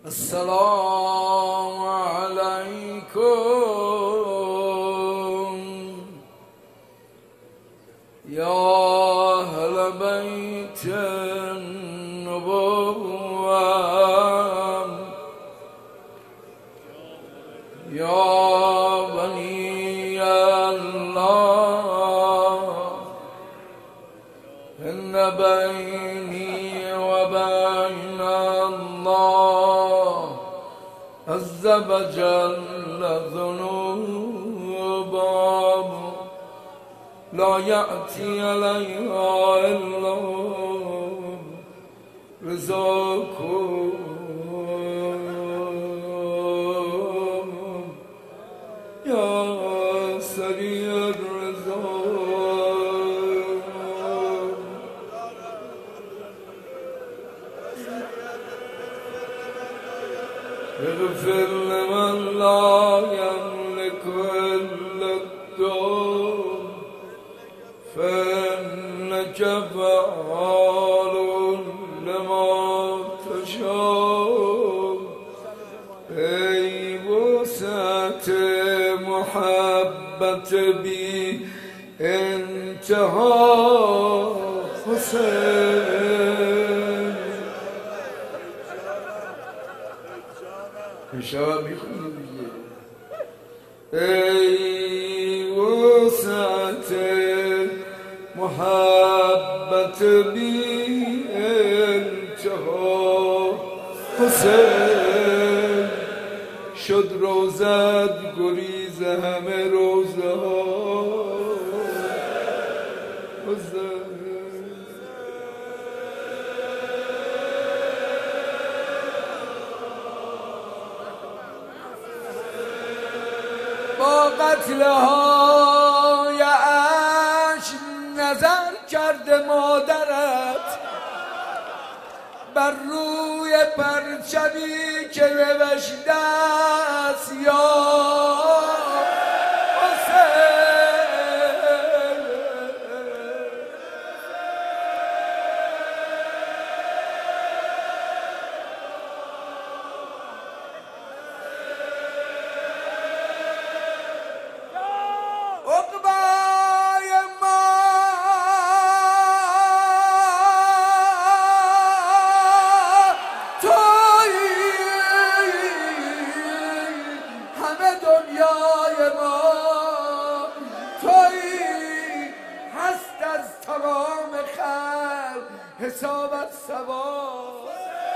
السلام عليكم يا أهل بيت النبوة يا بني الله إن بيني وبين الله عز وجل ذنوب لا يأتي عليها إلا رزقكم يا سريع الرزق اغفر لمن لا يملك إلا الدور فإنك فعال لما تشاء ای وسعت محبت بی انتها حسین شب میخونی دیگه ای وسعت محبت بی انتها حسین شد روزت گریز همه روزه ها با قتلهای عشق نظر کرده مادرت بر روی پرچمی که نوشته است یا حسابت سواد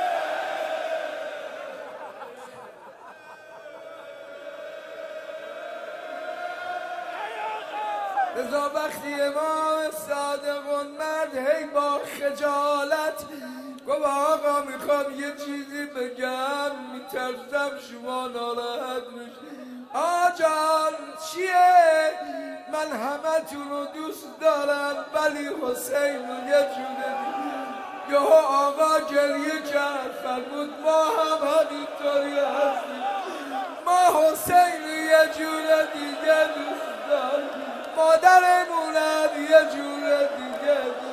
رضا وقتی امام صادق اومد هی با خجالت گفت آقا میخوام یه چیزی بگم میترسم شما ناراحت بشید آجان چیه؟ من همه تون رو دوست دارم ولی حسین رو یه جوره یهو آقا گریه کرد فرمود ما هم همینطوری هستیم ما حسین رو یه جوره دیگه دوست داریم مادرمون هم یه جوره دیگه دوست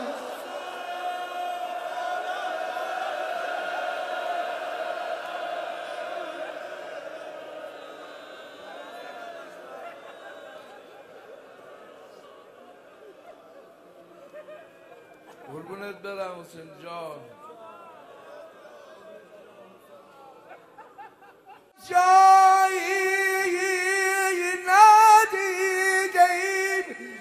قربونت برم حسین جان جایی ندیدیم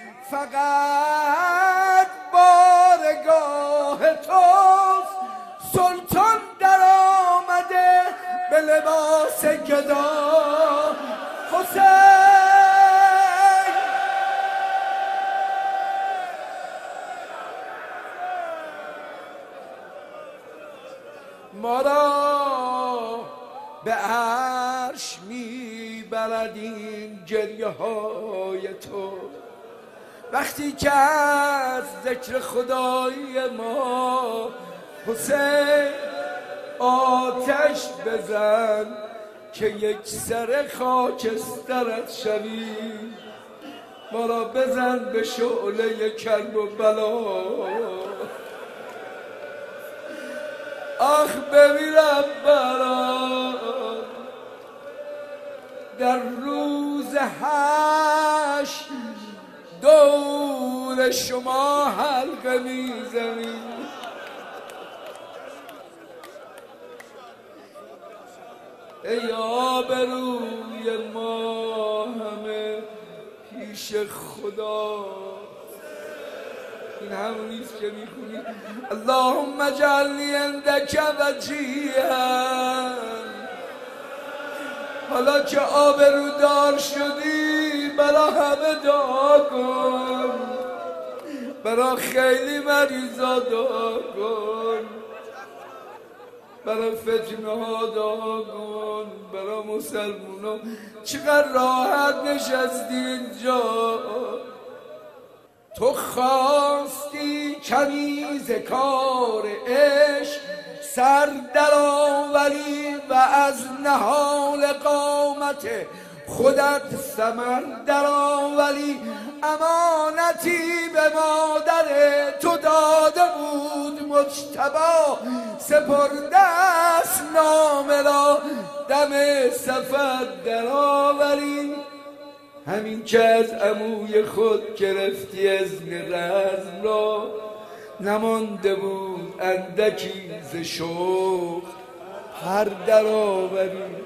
فقط بارگاه توست سلطان در آمده به لباس گدا حسین ما را به عرش میبرد این گریه های تو وقتی که از ذکر خدایی ما حسین آتش بزن که یک سر خاکسترت شویم ما را بزن به شعله کرب و بلا آخ بمیرم برات در روز حشر دور شما حلقه میزنیم. ای آبروی ما همه پیش خدا. این همونیست که میخونی اللهم اجعلنی عندک وجیها. حالا که آبرودار شدی برا همه دعا کن، برا خیلی مریضا دعا کن، برا فتنه ها دعا کن، برا مسلمونا. چقدر راحت نشستی اینجا. تو خواستی کنیز کار عشق سر در آوری و از نهال قامت خودت ثمر در آوری. امانتی به مادر تو داده بود مجتبی، سپرده است نامه را دم سفر در آوری. همین که از عموی خود گرفتی اذن رزم را، نمانده بود اندکی ز شوق هر در آوری.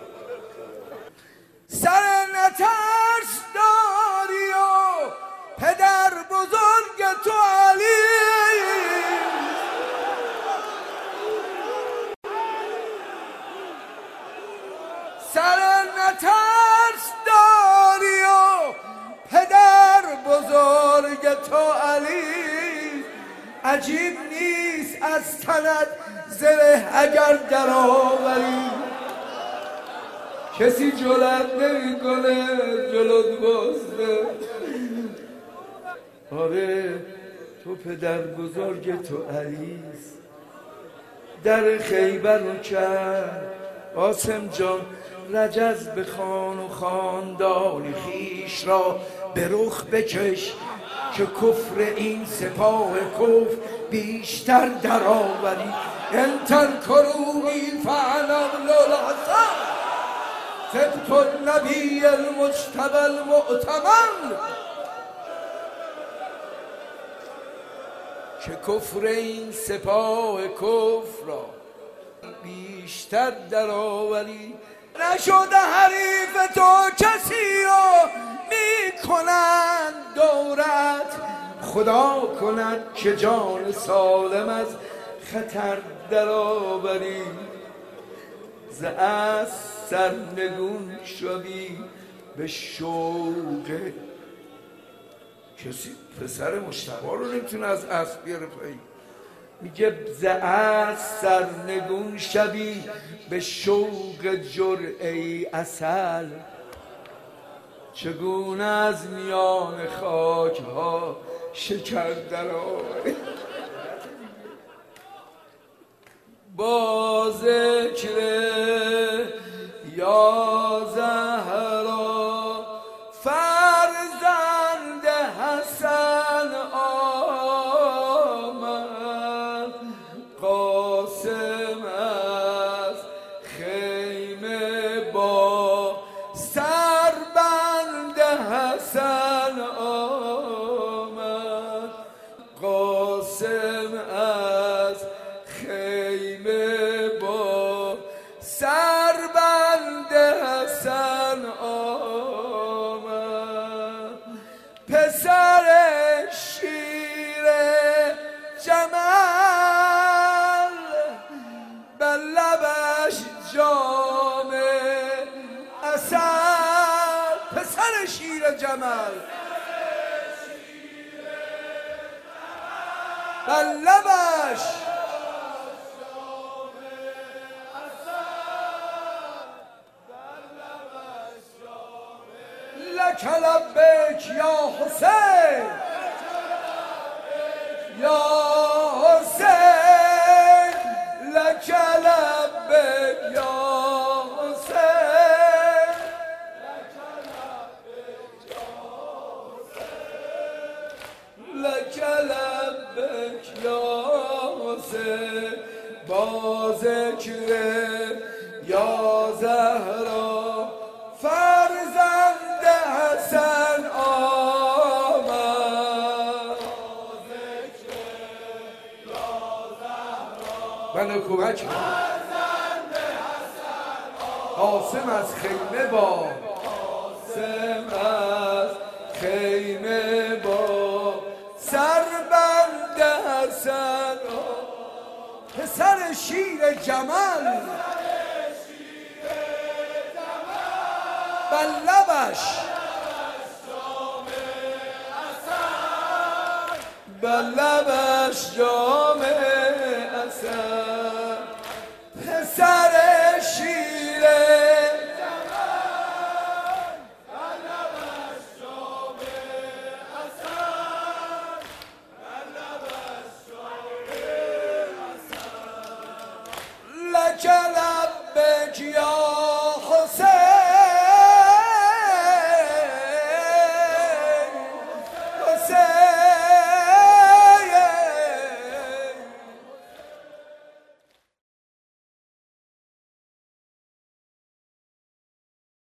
سر نترس داری و پدر بزرگ تو علی، سر نترس داری و پدر بزرگ تو علی. عجیب نیست از تنت زره اگر در آوری. کسی جرأت نمیکنه جلوت بازده. آره تو پدر بزرگ تو علیست. در خیبر رو کرد قاسم جان رجز بخوان و خاندان خیش را به رخ بکش که کفر این سپاه کفر بیشتر در آوری. انتن کرونی فعلا للحسن سبت النبی المجتبی المؤتمن، که کفر این سپاه کفر را بیشتر در آوری. نشده حریف تو کسی رو میکنند دورت، خدا کند که جان سالم از خطر در آوری. ز اسب سرنگون شدی به شوق. کسی پسر مجتبی رو نمیتونه از اسب بیاره پایین. میگه ز اسب سرنگون شدی به شوق جرعه عسل، چگونه از میان خاک ها شکر در آوری. با ذکر یا زهرا فرزند حسن آمد، قاسم از خیمه با سربند حسن آمد، قاسم از خیمه با سربند حسن آمد. پسر شیر جمل بر لبش جام عسل. پسر شیر جمل بر لبش لک لبیک یا حسین یا حسین، لک لبیک یا حسین، لک لبیک یا حسین. با ذکر یا زهرا فرزند حسن آمد. منو کمک کن قاسم از خیمه با قاسم از خیمه با سربند حسن پسر شیر جمل بر لبش بر لبش جام عسل پسر شیر لك لبك يا